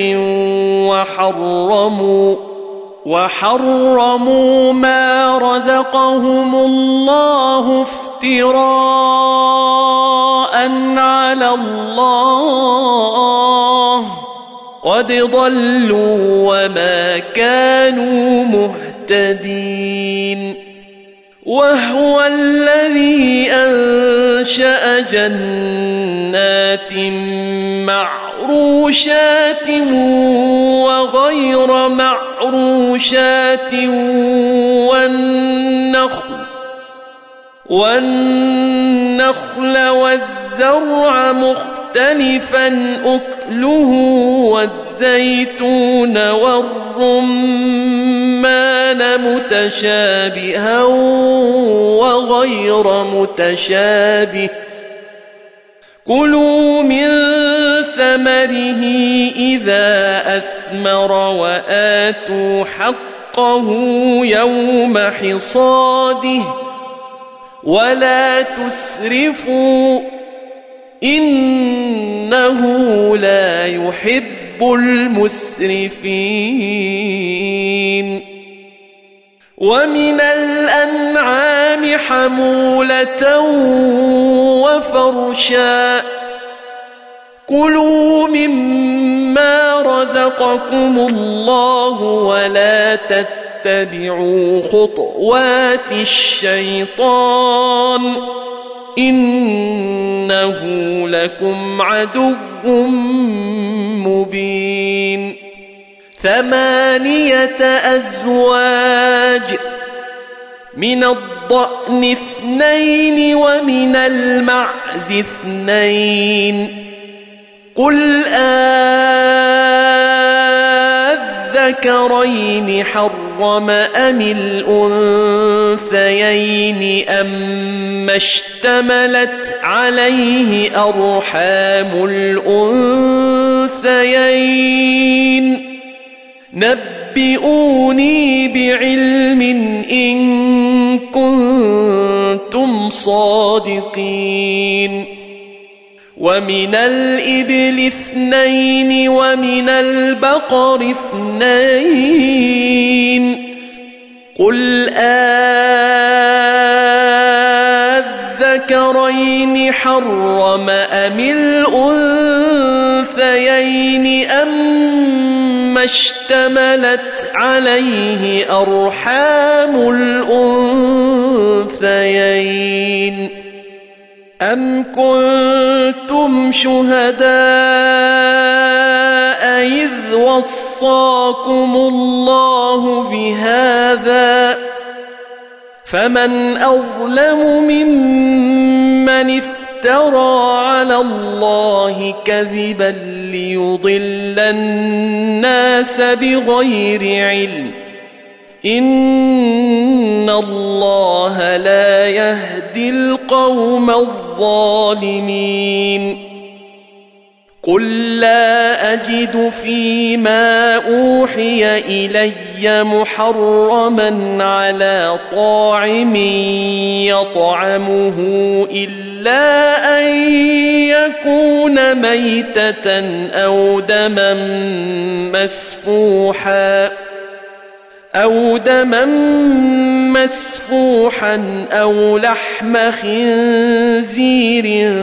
وحرموا ما رزقهم الله افتراء على الله قد ضلوا وما كانوا مهتدين وهو الذي أنشأ جنات معروشات وغير معروشات والنخل والزرع مختلفا أكله والزيتون والرمان متشابها وغير متشابه كلوا من ثمره إذا أثمر وآتوا حقه يوم حصاده ولا تسرفوا إنه لا يحب المسرفين ومن الأنعام حمولة وفرشا كلوا مما رزقكم الله ولا تتبعوا تتبعوا خطوات الشيطان إنه لكم عدو مبين 8 أزواج من الضأن 2 ومن المعز 2 قل أذكرين حرم أم الأنثيين أما اشتملت عليه أرحام الأنثيين نبئوني بعلم إن كنتم صادقين ومن الإبل 2 ومن البقر 2 قل أذكرين حرم أم الأنثيين أما اشتملت عليه أرحام الأنثيين أم كنتم شهداء إذ وصاكم الله بهذا فمن أظلم ممن افترى على الله كذبا ليضل الناس بغير علم إن الله لا يهدي القوم الظالمين قل لا أجد فيما أوحي إلي محرما على طاعم يطعمه إلا أن يكون ميتة أو دما مسفوحا أو لحم خنزير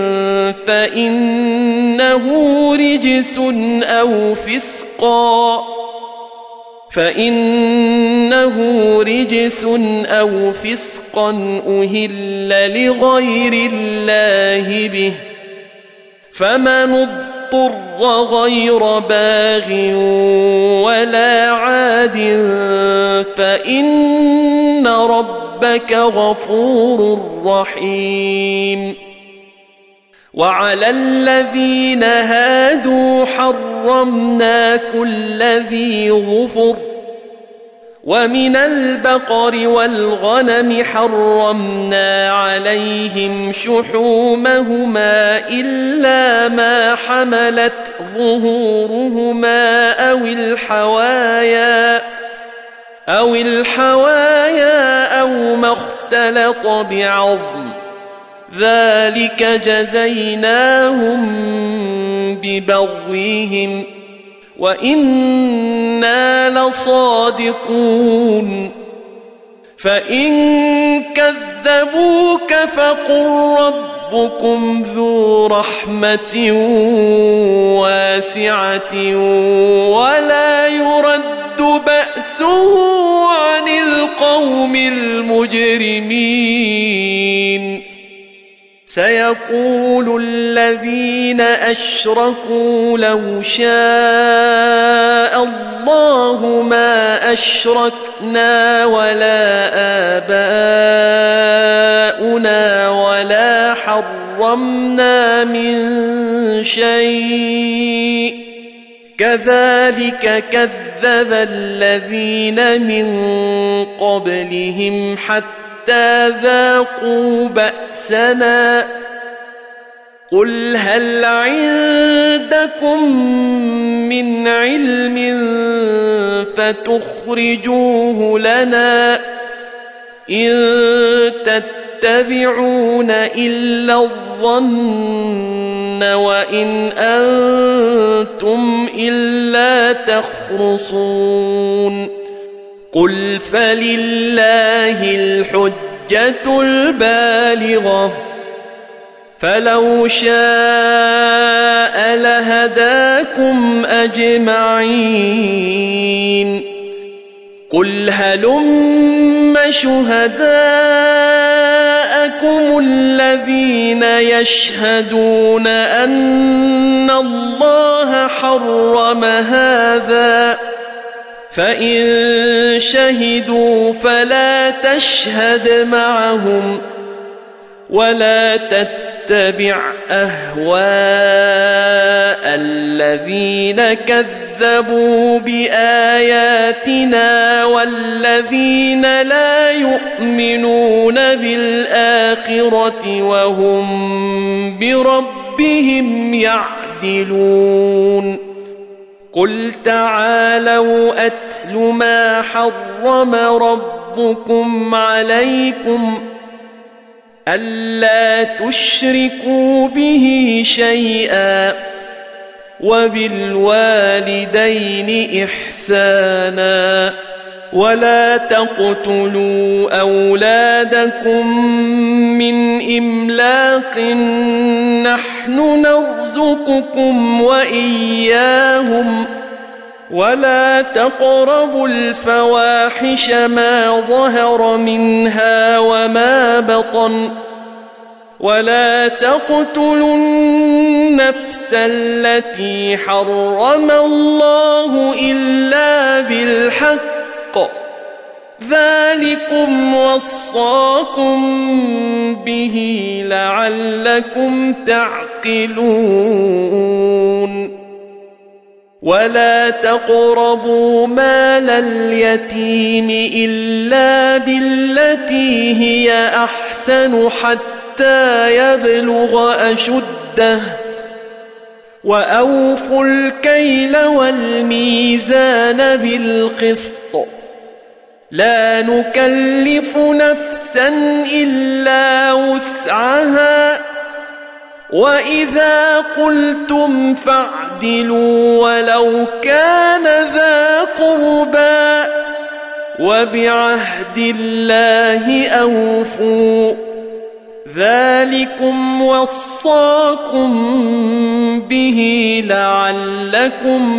فإنه رجس أو فسقا أهل لغير الله به فمن اضطر غير باغ ولا عاد فإن ربك غفور رحيم وعلى الذين هادوا حرمنا كل ذي ظفر ومن البقر والغنم حرمنا عليهم شحومهما إلا ما حملت ظهورهما أو الحوايا أو ما اختلط بعظم ذلك جزيناهم ببغيهم وإنا لصادقون فإن كذبوك فقل ربكم ذو رحمة واسعة ولا يرد بأسه عن القوم المجرمين سيقول الذين أشركوا لو شاء الله ما أشركنا ولا آباؤنا ولا حرمنا من شيء كذلك كذب الذين من قبلهم حتى ذاقوا بأسنا قل هل عندكم من علم فتخرجوه لنا إن تتبعون إلا الظن وإن أنتم إلا تخرصون قل فلله الحجة البالغة فلو شاء لهداكم أجمعين قل هلم شهداءكم الذين يشهدون أن الله حرم هذا فإن شهدوا فلا تشهد معهم ولا تتبع أهواء الذين كذبوا بآياتنا والذين لا يؤمنون بالآخرة وهم بربهم يعدلون قل تعالوا أتل ما حرم ربكم عليكم ألا تشركوا به شيئا وبالوالدين إحسانا ولا تقتلوا أولادكم من إملاق نحن نرزقكم وإياهم ولا تقربوا الفواحش ما ظهر منها وما بطن ولا تقتلوا النفس التي حرم الله إلا بالحق ذلكم وصاكم به لعلكم تعقلون ولا تقربوا مال اليتيم إلا بالتي هي أحسن حتى يبلغ أشده وأوفوا الكيل والميزان بالقسط لا نكلف نفسا إلا وسعها وإذا قلتم فاعدلوا ولو كان ذا قربى وبعهد الله أوفوا ذلكم وصاكم به لعلكم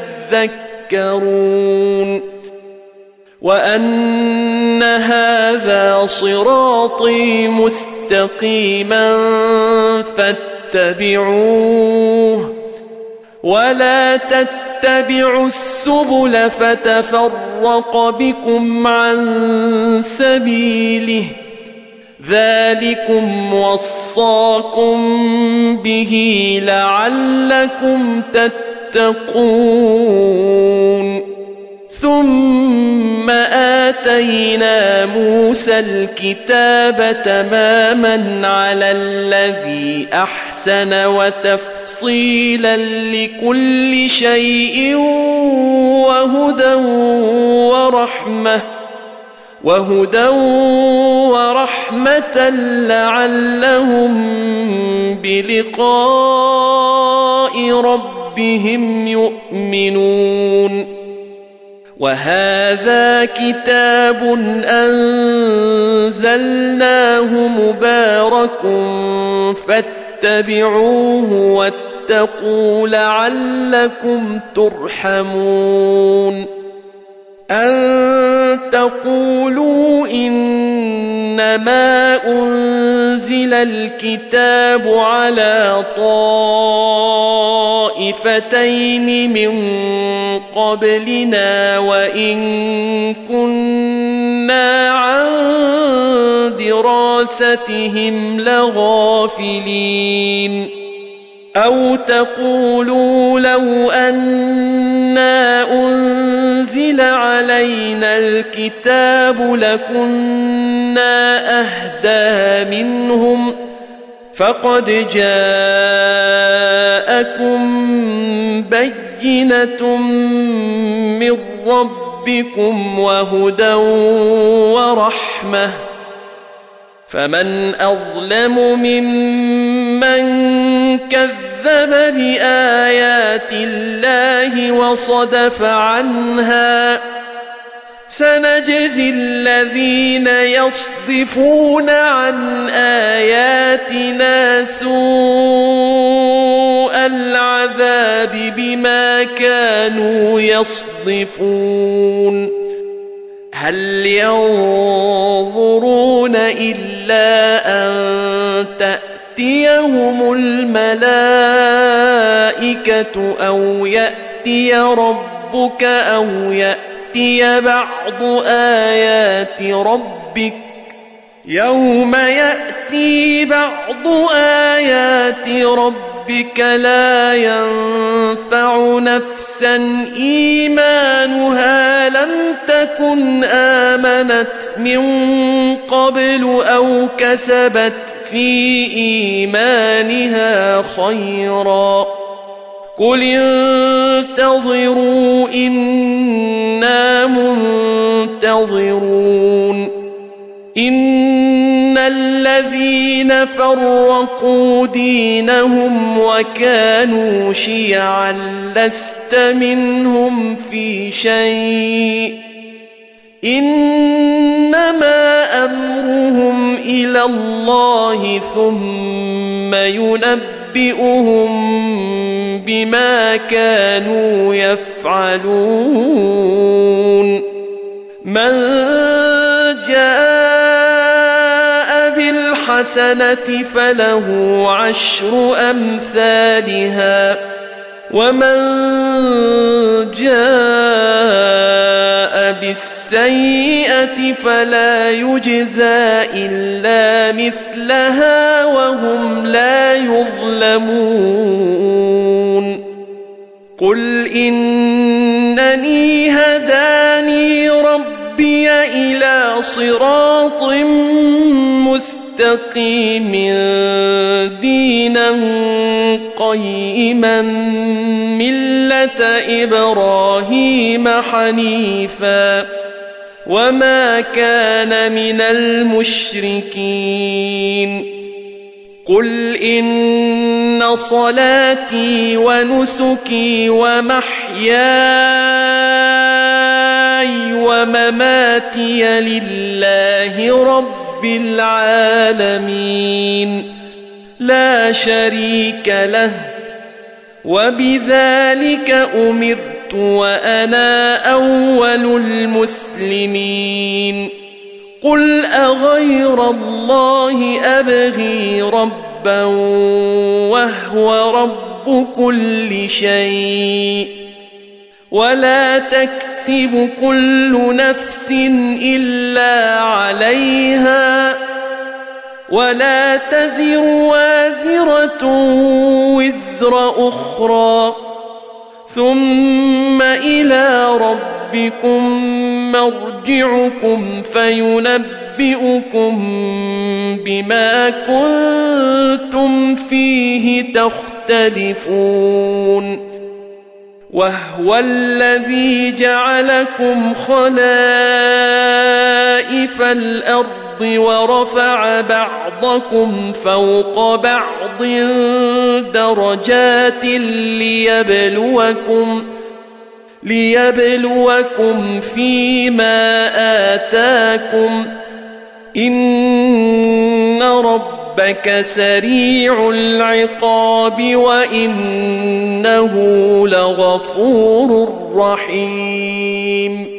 تذكرون وأن هذا صراطي مستقيما فاتبعوه ولا تتبعوا السبل فتفرق بكم عن سبيله ذلكم وصاكم به لعلكم تتقون ثم آتينا موسى الكتاب تماما على الذي أحسن وتفصيلا لكل شيء وهدى ورحمة لعلهم بلقاء ربهم يؤمنون وهذا كتاب أنزلناه مبارك فاتبعوه واتقوا لعلكم ترحمون أن تقولوا إنما أنزل الكتاب على طائفتين من قبلنا وإن كنا عن دراستهم لغافلين أو تقولوا لو أنا أنزل علينا الكتاب لكنا أهدى منهم فقد جاءكم بينة من ربكم وهدى ورحمة فمن أظلم ممن كذب بآيات الله وصدف عنها سنجزي الذين يصدفون عن آياتنا سوء العذاب بما كانوا يصدفون هل ينظرون إلا أن تأتيهم الملائكة أو يأتي ربك أو يأتي بعض آيات ربك يوم يأتي بعض آيات ربك لا ينفع نفسا إيمانها لم تكن آمنت من قبل أو كسبت في إيمانها خيرا قل انتظروا إنا منتظرون إن الذين فرقوا دينهم وكانوا شيعا لست منهم في شيء إنما أمرهم إلى الله ثم ينبئهم بما كانوا يفعلون من جاء بالحسنة فله عشر أمثالها ومن جاء بالسيئة فلا يجزى إلا مثلها وهم لا يظلمون قل إنني هداني ربي إلى صراط مستقيم دينا قيما ملة إبراهيم حنيفا وما كان من المشركين قل إن صلاتي ونسكي ومحياي ومماتي لله رب العالمين لا شريك له وبذلك أمرت وأنا أول المسلمين قل أغير الله أبغي ربا وهو رب كل شيء ولا تكسب كل نفس إلا عليها ولا تزر وازرة وزر أخرى ثم إلى ربكم مرجعكم فينبئكم بما كنتم فيه تختلفون وهو الذي جعلكم خلائف الأرض ورفع بعضكم فوق بعض درجات ليبلوكم فيما آتاكم إن ربك سريع العقاب وإنه لغفور رحيم